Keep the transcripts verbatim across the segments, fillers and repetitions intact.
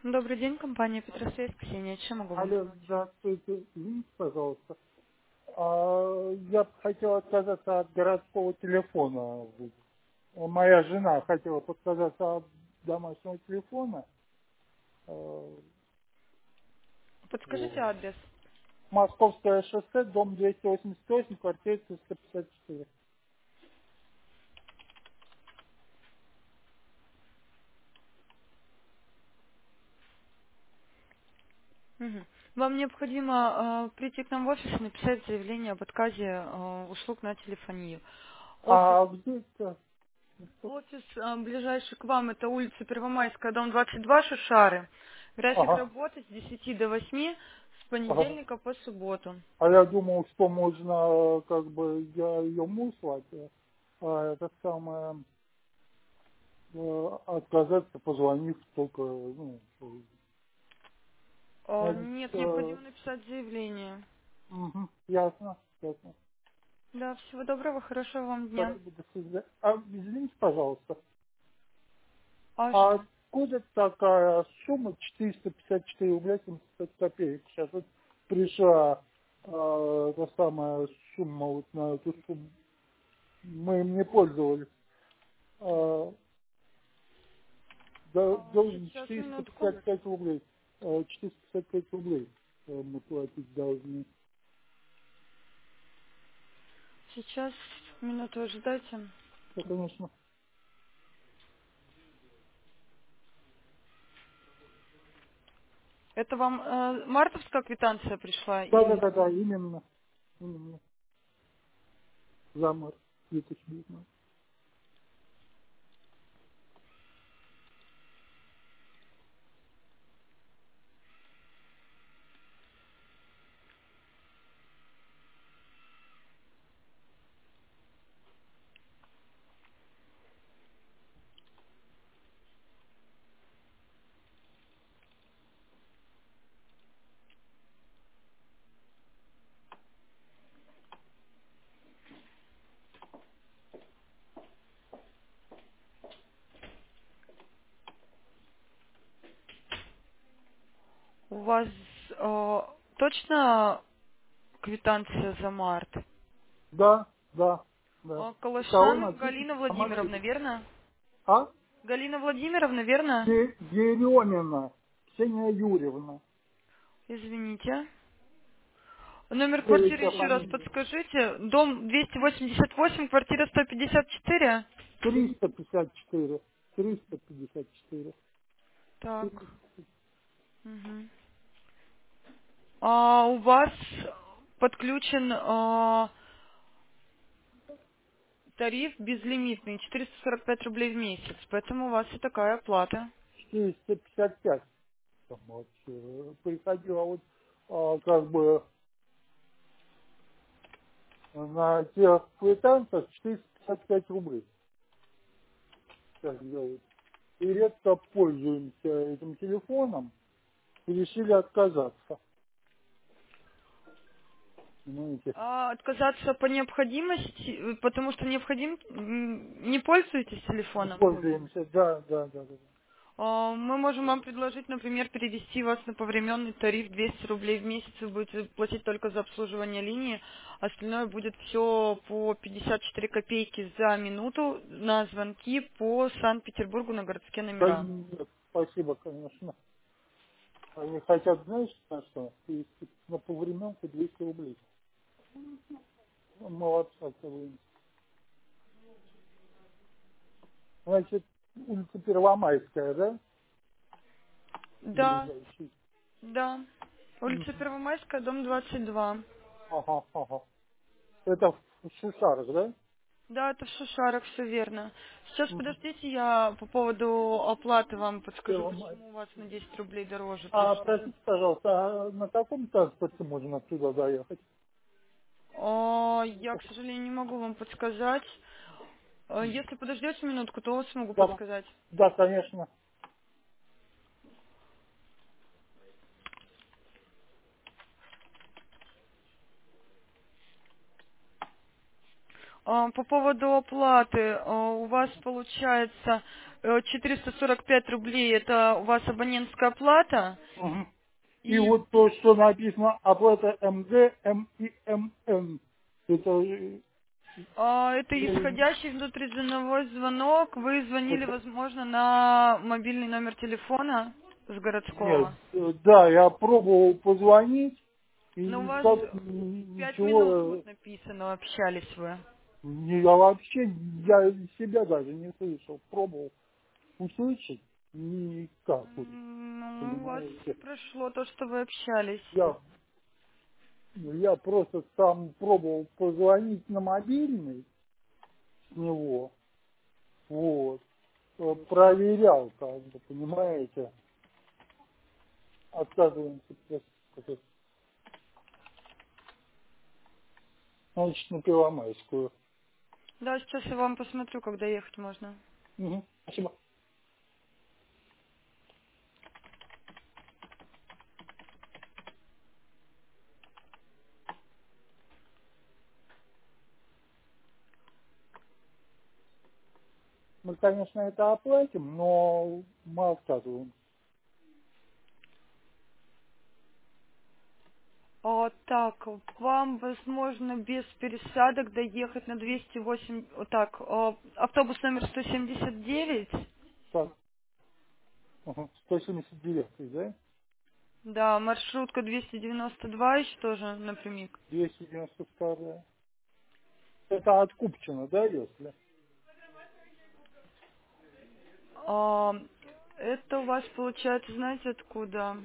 Добрый день, компания Петросвет, Ксения. Чем могу вам Алло, помочь? здравствуйте. Извините, пожалуйста. А, я бы хотел отказаться от городского телефона. Моя жена хотела подказаться от домашнего телефона. А, Подскажите вот. адрес. Московское шоссе, дом двести восемьдесят восемь, квартира триста пятьдесят четыре. Мгм. Вам необходимо э, прийти к нам в офис и написать заявление об отказе э, услуг на телефонию. Офис, А где это? офис э, ближайший к вам, это улица Первомайская, дом двадцать два, Шишары. График Ага, работы с десяти до восьми, с ага. понедельника по субботу. А я думал, что можно, как бы, я ее муж, а это самое, э, отказаться, позвонив только, ну, Э, значит, нет, э, необходимо написать заявление. мгм, ясно, ясно. Да, всего доброго, хорошего вам дня. Спасибо, до свидания. А, извините, пожалуйста, А а что? откуда такая сумма четыреста пятьдесят четыре рубля семьдесят пять копеек? Сейчас вот пришла э, та самая сумма вот на эту сумму. Мы им не пользовались. Э, до- А, должен сейчас, четыреста минутку. пятьдесят пять рублей. Э, четыреста пятьдесят пять рублей э, мы платить должны. Сейчас, минуту ожидайте. Да, конечно. Это вам э, мартовская квитанция пришла Да, да, или... да, да, именно. Именно. За март две тысячи девятнадцатый. У вас э, точно квитанция за март? Да, да, да. Э, У кого Калашан написано, Галина Владимировна, помогите. верно? А? Галина Владимировна, верно? Де- Деремина Ксения Юрьевна. Извините. Номер квартиры Следующая еще раз фамилия. подскажите. Дом двести восемьдесят восемь, квартира сто пятьдесят четыре? триста пятьдесят четыре. триста пятьдесят четыре. Так. Мгм. А у вас подключен э, тариф безлимитный, четыреста сорок пять рублей в месяц, поэтому у вас и такая оплата. четыреста пятьдесят пять. Там вот, э, приходила вот а, как бы на тех квитанциях четыреста пятьдесят пять рублей. Так делают. И редко пользуемся этим телефоном и решили отказаться. Понимаете? А отказаться по необходимости, э, потому что необходим, м, не пользуетесь Не телефоном? пользуемся, да, да, да, да. А, Мы можем вам предложить, например, перевести вас на повременный тариф двести рублей в месяц. Вы будете платить только за обслуживание линии. Остальное будет все по пятьдесят четыре копейки за минуту на звонки по Санкт-Петербургу на городские Да номера. нет, спасибо, конечно. Они хотят, знаешь, на что? Перевести на повременку двести рублей. Ну, молодца, вы. Значит, улица Первомайская, да? Да, Ближайший. да. Улица Мгм. Первомайская, дом двадцать два. Ага, ага. Это в Шишарах, да? Да, это в Шушарах, все верно. Сейчас, Мгм. подождите, я по поводу оплаты вам подскажу, Первомайская. почему у вас на десять рублей дороже. То А, есть, простите, пожалуйста, а на каком транспорте можно туда доехать? о, я, к сожалению, не могу вам подсказать. Э, Если подождете минутку, то смогу Да, подсказать. да, конечно. А, По поводу оплаты, э, у вас получается Э, четыреста сорок пять рублей это у вас абонентская плата. Мгм. И И вот то, что написано оплата МД, М и МН. Это, э, а, это э, исходящий внутризвоновой звонок. Вы звонили, это- возможно, на мобильный номер телефона с нет, городского. э, да, я пробовал позвонить, и Но у вас никак н- пять минут ничего, вот написано, общались вы. не, я вообще, я себя даже не слышал. Пробовал услышать, никак, вот, М, Ну, у вас понимаете. прошло то, что вы общались. Я, я просто там пробовал позвонить на мобильный с него, вот, э, проверял, как бы, понимаете, отказываемся просто, как значит, на Первомайскую. Да, сейчас я вам посмотрю, когда ехать можно. Мгм. Спасибо. Мы, конечно, это оплатим, но мы отказываем. А, так, вам, возможно, без пересадок доехать на двести восемь... вот так, а, автобус номер сто семьдесят девять. Так, ага, сто семьдесят девять, да? Да, маршрутка двести девяносто два еще тоже напрямик. двести девяносто два. Это от Купчино, да, если? А, это у вас получается, знаете, откуда?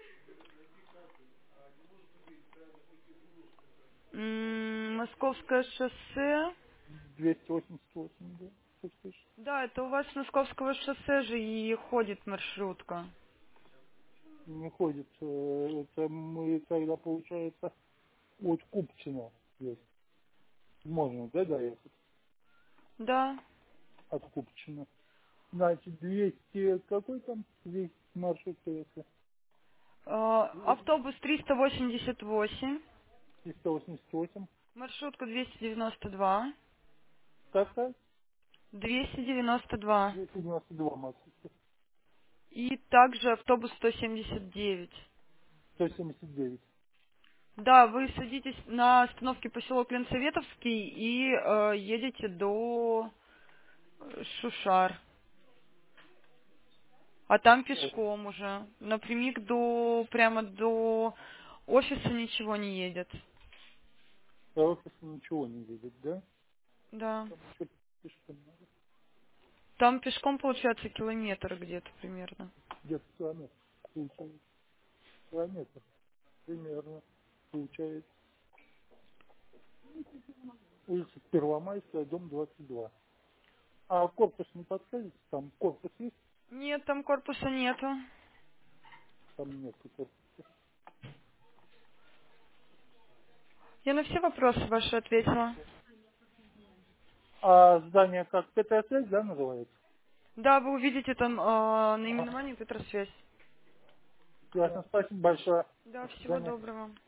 М, Московское шоссе. двести восемьдесят восемь, да? Что слышишь? Да, это у вас с Московского шоссе же и ходит маршрутка. Не ходит. э, Это мы тогда, получается, от Купчино есть. Можно, да, доехать Да. от Купчино? Значит, двести, какой там здесь маршрут, если? А, автобус триста восемьдесят восемь. триста восемьдесят восемь. Маршрутка двести девяносто два. Какая? двести девяносто два. двести девяносто два маршрута. И также автобус сто семьдесят девять. сто семьдесят девять. Да, вы садитесь на остановке поселок Ленсоветовский и э, едете до э, Шушар. А там пешком уже. Напрямик до прямо до офиса ничего не едет. До офиса ничего не видит, да? Да. Там еще пешком надо. Там пешком получается километр где-то примерно. Где-то километр получается. Километр примерно получается. Улица Первомайская, дом двадцать два. А корпус не подскажете? Там корпус есть? Нет, там корпуса нету. Там нет корпуса. Я на все вопросы ваши ответила. А здание как ПТС, да, называется? Да, вы увидите там э, Ага. наименование Петросвязь. Ясно, спасибо большое. Да, До всего свидания. доброго.